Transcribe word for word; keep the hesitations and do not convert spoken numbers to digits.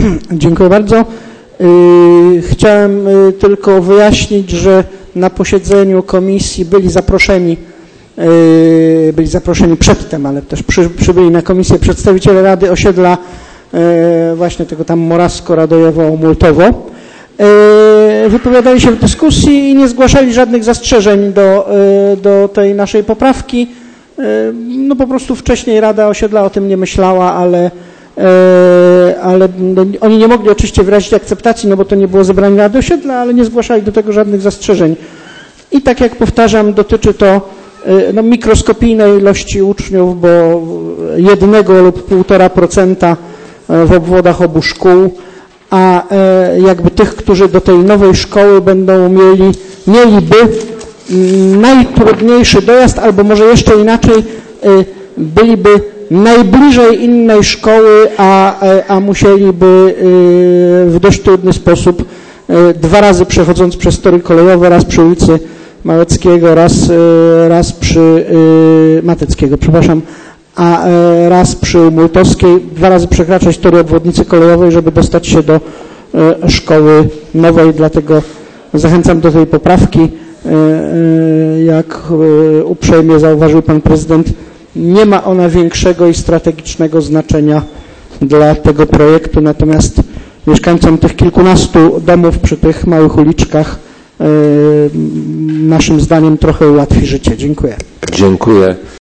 Dziękuję bardzo. Chciałem tylko wyjaśnić, że na posiedzeniu komisji byli zaproszeni, byli zaproszeni przedtem, ale też przy, przybyli na komisję przedstawiciele Rady Osiedla właśnie tego tam Morawsko-Radojewo-Multowo. Wypowiadali się w dyskusji i nie zgłaszali żadnych zastrzeżeń do, do tej naszej poprawki. No po prostu wcześniej Rada Osiedla o tym nie myślała, ale, ale no, oni nie mogli oczywiście wyrazić akceptacji, no bo to nie było zebranie Rady Osiedla, ale nie zgłaszali do tego żadnych zastrzeżeń. I tak jak powtarzam, dotyczy to no, mikroskopijnej ilości uczniów, bo jednego lub półtora procenta w obwodach obu szkół, a jakby tych, którzy do tej nowej szkoły będą mieli, mieliby najtrudniejszy dojazd, albo może jeszcze inaczej, byliby najbliżej innej szkoły, a, a musieliby w dość trudny sposób dwa razy przechodząc przez tory kolejowe, raz przy ulicy Małeckiego, raz, raz przy Mateckiego, przepraszam, a raz przy Multowskiej, dwa razy przekraczać tory obwodnicy kolejowej, żeby dostać się do szkoły nowej, dlatego zachęcam do tej poprawki. Jak uprzejmie zauważył pan prezydent, nie ma ona większego i strategicznego znaczenia dla tego projektu, natomiast mieszkańcom tych kilkunastu domów przy tych małych uliczkach naszym zdaniem trochę ułatwi życie. Dziękuję. Dziękuję.